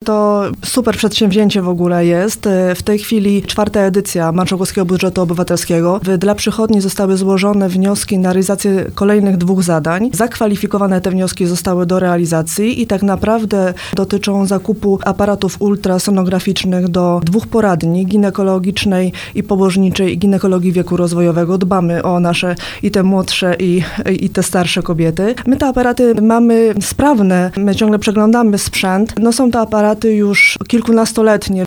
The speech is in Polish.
to super przedsięwzięcie w ogóle jest. W tej chwili 4. edycja Marszałkowskiego Budżetu Obywatelskiego. Dla przychodni zostały złożone wnioski na realizację kolejnych 2 zadań. Zakwalifikowane te wnioski zostały do realizacji i tak naprawdę dotyczą zakupu aparatów ultrasonograficznych do 2 poradni, ginekologicznej i położniczej i ginekologii wieku rozwojowego. Dbamy o nasze i te młodsze i te starsze kobiety. My te aparaty mamy sprawne, my ciągle przeglądamy sprzęt. Są to aparaty już kilkunastoletnie.